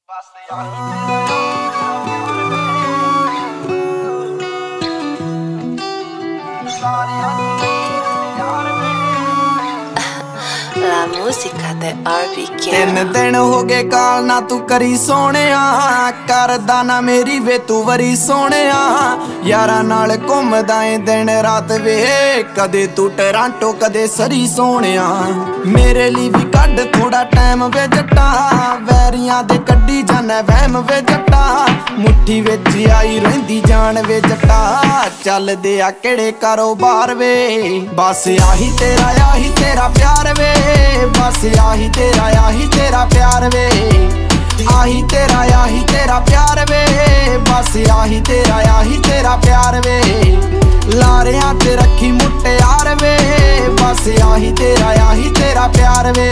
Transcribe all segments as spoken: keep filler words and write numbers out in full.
La musica de R B K। ਤਿੰਨ ਦਿਨ ਹੋ ਗਏ ਕਾਲ ਨਾ ਤੂੰ ਕਰੀ ਸੋਹਣਿਆ, ਕਰਦਾ ਨਾ ਮੇਰੀ ਵੇ ਤੂੰ ਵਰੀ ਸੋਹਣਿਆ। ਯਾਰਾਂ ਨਾਲ ਘੁੰਮਦਾ ਏ ਦਿਨ ਰਾਤ ਵੇ, ਕਦੇ ਤੂੰ ਟਰਾਂਟੋ ਕਦੇ ਸਰੀ ਸੋਹਣਿਆ। ਮੇਰੇ ਲਈ ਵੀ ਕੱਢ ਥੋੜਾ ਟਾਈਮ ਵੇ ਜੱਟਾ, ਵੈਰੀਆਂ ਦੇ ਕੱਢੀ ਜਾਣਾ ਵਹਿਮ ਵੇ ਜੱਟਾ। ਮੁੱਠੀ ਵਿੱਚ ਆਈ ਰਹਿੰਦੀ ਜਾਨ ਵੇ ਜੱਟਾ, ਚੱਲਦੇ ਆ ਕਿਹੜੇ ਕਾਰੋਬਾਰ ਵੇ। ਬਸ ਆਹੀ ਤੇਰਾ ਆਹੀ ਤੇਰਾ ਪਿਆਰ ਵੇ, ਬਸ ਆਹੀ ਤੇਰਾ ਆਹੀ ਤੇਰਾ ਪਿਆਰ ਵੇ। ਆਹੀ ਤੇਰਾ ਆਹੀ ਤੇਰਾ ਪਿਆਰ ਵੇ, ਬਸ ਆਹੀ ਤੇਰਾ ਆਹੀ ਤੇਰਾ ਪਿਆਰ ਵੇ। ਲਾਰਿਆਂ ਤੇ ਰੱਖੀ ਮੁਟਿਆਰ ਵੇ, ਬਸ ਆਹੀ ਤੇਰਾ ਆਹੀ ਤੇਰਾ ਪਿਆਰ ਵੇ।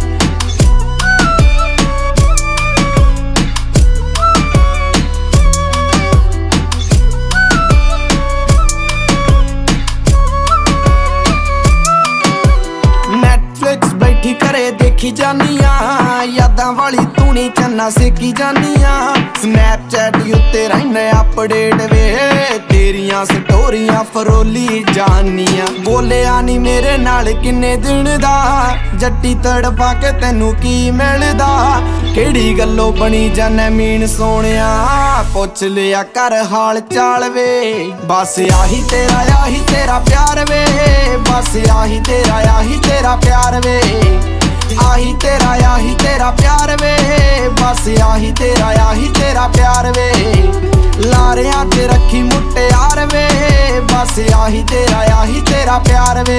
ਬੈਠੀ ਘਰੇ ਦੇਖੀ ਜਾਨੀਆਂ, ਯਾਦਾਂ ਵਾਲੀ ਤੂਣੀ ਚੰਨਾ ਸੇਕੀ ਜਾਨੀਆਂ। ਸਨੈਪਚੈਟ ਉੱਤੇ ਰਹਿਨੇ ਅਪਡੇਟ ਵੇ, ਤੇਰੀਆਂ ਸਟੋਰੀਆਂ ਫਰੋਲੀ ਜਾਨੀਆਂ। ਬੋਲਿਆ ਨੀ ਮੇਰੇ ਨਾਲ ਕਿੰਨੇ ਦਿਨ ਦਾ, ਜੱਟੀ ਤੜਪਾ ਕੇ ਤੈਨੂੰ ਕੀ ਮਿਲਦਾ। ਕਿਹੜੀ ਗੱਲੋਂ ਬਣੀ ਜਾਨੇ ਮੀਨ ਸੋਹਣਿਆ, ਪੁੱਛ ਲਿਆ ਕਰ ਹਾਲ ਚਾਲ ਵੇ। ਬਸ ਆਹੀ ਤੇਰਾ ਆਹੀ ਤੇਰਾ ਪਿਆਰ ਵੇ, ਬਸ ਆਹੀ ਤੇਰਾ ਆਹੀ ਤੇਰਾ ਪਿਆਰ ਵੇ। ਆਹੀ ਤੇਰਾ ਆਹੀ ਤੇਰਾ ਪਿਆਰ ਵੇ, ਬਸ ਆਹੀ ਤੇਰਾ ਆਹੀ ਤੇਰਾ ਪਿਆਰ ਵੇ। ਲਾਰਿਆਂ ਤੇ ਰੱਖੀ ਮੁਟਿਆਰ ਵੇ, ਬਸ ਆਹੀ ਤੇਰਾ ਆਹੀ ਤੇਰਾ ਪਿਆਰ ਵੇ।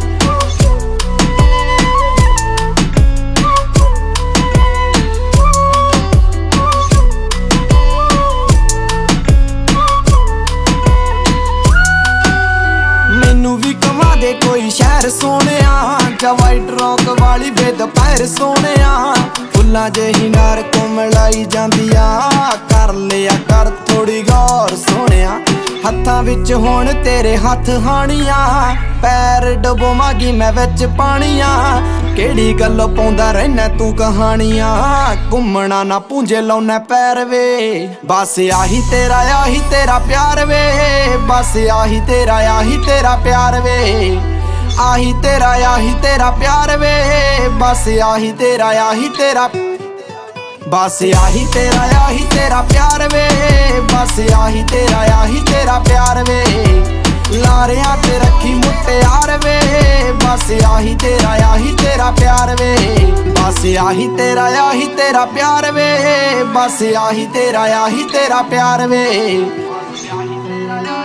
ਮੈਨੂੰ ਵੀ ਕਮਾ ਦੇ ਕੋਈ ਸ਼ਹਿਰ ਸੋਹਣਿਆ, ਜਾਂ ਵਾਈਟ ਰੌਕ ਵਾਲੀ ਵੇ ਦੁਪਹਿਰ ਸੋਹਣਿਆ। ਫੁੱਲਾਂ ਜਿਹੀ ਨਾਰ ਕੋਮਲਾਈ ਜਾਂਦੀ ਆ, ਕਰ ਲਿਆ ਕਰ ਥੋੜੀ ਗੌਰ ਸੋਹਣਿਆ। ਹੱਥਾਂ ਵਿੱਚ ਹੁਣ ਤੇਰੇ ਹੱਥ ਹਾਣੀਆਂ, ਪੈਰ ਡਬੋਵਾਂਗੀ ਮੈਂ ਵਿੱਚ ਪਾਣੀਆਂ। ਕਿਹੜੀ ਗੱਲ ਪਾਉਂਦਾ ਰਹਿਣਾ ਤੂੰ ਕਹਾਣੀਆਂ, ਘੁੰਮਣਾ ਨਾ ਪੂੰਝੇ ਲਾਉਣਾ ਪੈਰ ਵੇ। ਬਸ ਆਹੀ ਤੇਰਾ ਆਹੀ ਤੇਰਾ ਪਿਆਰ ਵੇ, ਬਸ ਆਹੀ ਤੇਰਾ ਆਹੀ ਤੇਰਾ ਪਿਆਰ ਵੇ। ਆਹੀ ਤੇਰਾ ਆਹੀ ਤੇਰਾ ਪਿਆਰ ਵੇ, ਬਸ ਆਹੀ ਤੇਰਾ ਆਹੀ ਤੇਰਾ ਬਸ ਆਹੀ ਤੇਰਾ ਆਹੀ ਤੇਰਾ ਪਿਆਰ ਵੇ, ਬਸ ਆਹੀ ਤੇਰਾ ਆਹੀ ਤੇਰਾ ਪਿਆਰ ਵੇ। ਲਾਰਿਆਂ ਤੇ ਰੱਖੀ ਮੁਟਿਆਰ ਵੇ, ਬਸ ਆਹੀ ਤੇਰਾ ਆਹੀ ਤੇਰਾ ਪਿਆਰ ਵੇ। ਬਸ ਆਹੀ ਤੇਰਾ ਆਹੀ ਤੇਰਾ ਪਿਆਰ ਵੇ, ਬਸ ਆਹੀ ਤੇਰਾ ਆਹੀ ਤੇਰਾ ਪਿਆਰ ਵੇ।